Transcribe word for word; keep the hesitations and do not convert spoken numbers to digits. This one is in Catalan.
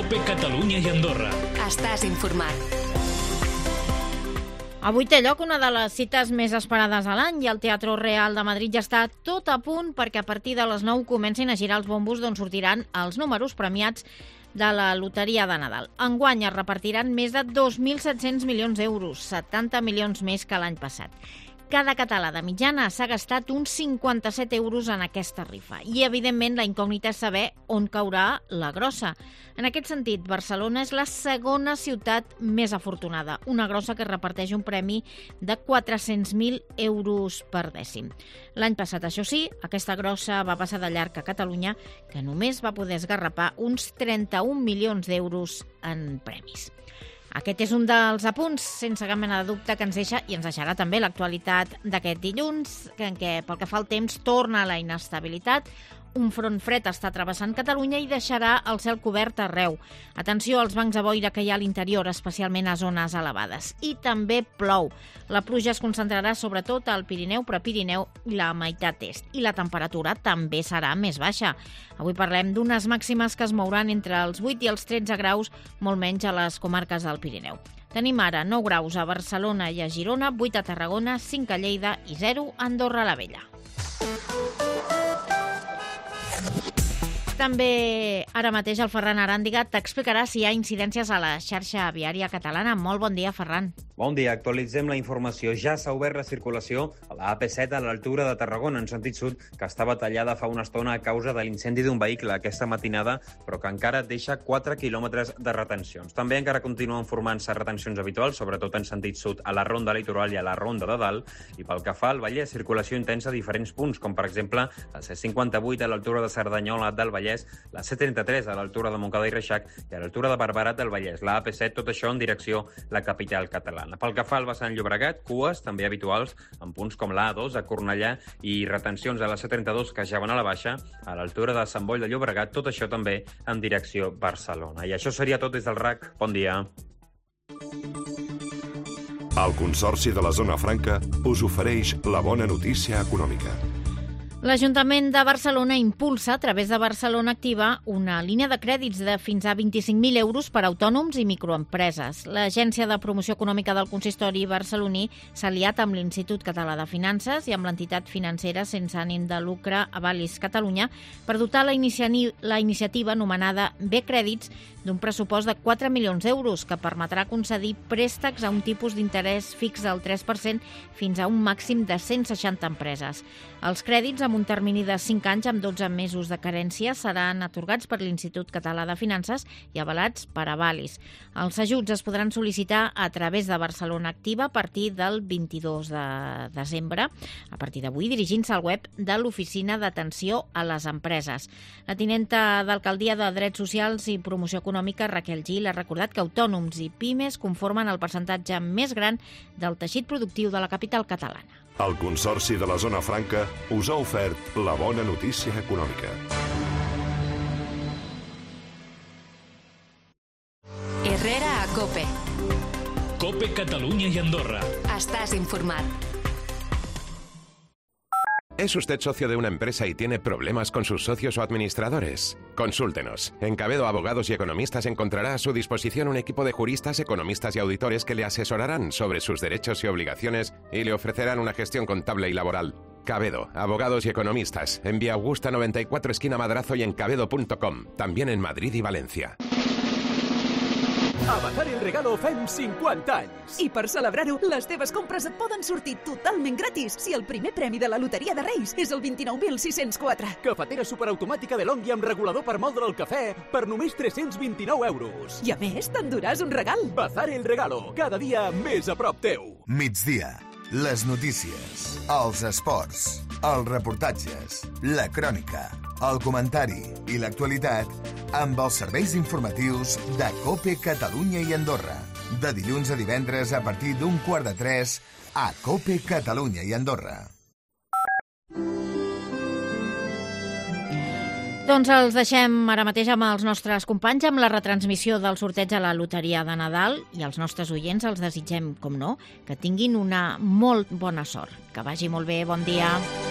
COPE Catalunya i Andorra. Estàs informat. Avui té lloc una de les cites més esperades a l'any i el Teatro Real de Madrid ja està tot a punt perquè a partir de les nou comencin a girar els bombos d'on sortiran els números premiats de la loteria de Nadal. Enguany es repartiran més de dos mil set-cents milions d'euros, setanta milions més que l'any passat. Cada català de mitjana s'ha gastat uns cinquanta-set euros en aquesta rifa i, evidentment, la incògnita és saber on caurà la grossa. En aquest sentit, Barcelona és la segona ciutat més afortunada, una grossa que reparteix un premi de quatre-cents mil euros per dècim. L'any passat, això sí, aquesta grossa va passar de llarg a Catalunya, que només va poder esgarrapar uns trenta-un milions d'euros en premis. Aquest és un dels apunts, sense cap mena de dubte, que ens deixa i ens deixarà també l'actualitat d'aquest dilluns, en què, pel que fa al temps, torna la inestabilitat. Un front fred està travessant Catalunya i deixarà el cel cobert arreu. Atenció als bancs de boira que hi ha a l'interior, especialment a zones elevades. I també plou. La pluja es concentrarà sobretot al Pirineu, Prepirineu i la meitat est. I la temperatura també serà més baixa. Avui parlem d'unes màximes que es mouran entre els vuit i els tretze graus, molt menys a les comarques del Pirineu. Tenim ara nou graus a Barcelona i a Girona, vuit a Tarragona, cinc a Lleida i zero a Andorra la Vella. També ara mateix el Ferran Aràndiga t'explicarà si hi ha incidències a la xarxa viària catalana. Molt bon dia, Ferran. Bon dia, actualitzem la informació. Ja s'ha obert la circulació a la A P set a l'altura de Tarragona, en sentit sud, que estava tallada fa una estona a causa de l'incendi d'un vehicle aquesta matinada, però que encara deixa quatre quilòmetres de retencions. També encara continuen formant-se retencions habituals, sobretot en sentit sud, a la Ronda Litoral i a la Ronda de Dalt, i pel que fa al Vallès, circulació intensa a diferents punts, com per exemple la C cinquanta-vuit a l'altura de Cerdanyola del Vallès, la C trenta-tres a l'altura de Montcada i Reixac i a l'altura de Barberà del Vallès, la A P set, tot això en direcció a la capital catalana. Pel que fa al vessant Llobregat, cues també habituals en punts com la A dos a Cornellà i retencions a la C trenta-dos que ja van a la baixa, a l'altura de Sant Boi de Llobregat, tot això també en direcció Barcelona. I això seria tot des del R A C. Bon dia. El Consorci de la Zona Franca us ofereix la bona notícia econòmica. L'Ajuntament de Barcelona impulsa, a través de Barcelona Activa, una línia de crèdits de fins a vint-i-cinc mil euros per a autònoms i microempreses. L'Agència de Promoció Econòmica del Consistori barceloní s'ha aliat amb l'Institut Català de Finances i amb l'entitat financera sense ànim de lucre Avalis Catalunya per dotar la, inici- la iniciativa anomenada B-Crèdits d'un pressupost de quatre milions d'euros que permetrà concedir préstecs a un tipus d'interès fix del tres per cent fins a un màxim de cent seixanta empreses. Els crèdits, amb un termini de cinc anys amb dotze mesos de carència, seran atorgats per l'Institut Català de Finances i avalats per Avalis. Els ajuts es podran sol·licitar a través de Barcelona Activa a partir del vint-i-dos de desembre, a partir d'avui dirigint-se al web de l'Oficina d'Atenció a les Empreses. La tinenta d'Alcaldia de Drets Socials i Promoció Econòmica, Raquel Gil, ha recordat que autònoms i pimes conformen el percentatge més gran del teixit productiu de la capital catalana. El Consorci de la Zona Franca us ha ofert la bona notícia econòmica. Herrera a COPE. COPE Catalunya i Andorra. Estàs informat. ¿Es usted socio de una empresa y tiene problemas con sus socios o administradores? Consúltenos. En Cabedo Abogados y Economistas encontrará a su disposición un equipo de juristas, economistas y auditores que le asesorarán sobre sus derechos y obligaciones y le ofrecerán una gestión contable y laboral. Cabedo, Abogados y Economistas, en Vía Augusta noventa y cuatro, esquina Madrazo y en cabedo punto com, también en Madrid y Valencia. A Bazar el Regalo fem cinquanta anys. I per celebrar-ho, les teves compres et poden sortir totalment gratis si el primer premi de la Loteria de Reis és el vint-i-nou mil sis-cents quatre. Cafetera superautomàtica de Longhi amb regulador per moldre el cafè per només tres-cents vint-i-nou euros. I a més, t'enduràs un regal. Bazar el Regalo, cada dia més a prop teu. Migdia. Les notícies, els esports, els reportatges, la crònica, el comentari i l'actualitat amb els serveis informatius de COPE Catalunya i Andorra. De dilluns a divendres a partir d'un quart de tres a COPE Catalunya i Andorra. Doncs els deixem ara mateix amb els nostres companys amb la retransmissió del sorteig a la Loteria de Nadal i als nostres oients els desitgem, com no, que tinguin una molt bona sort. Que vagi molt bé, bon dia.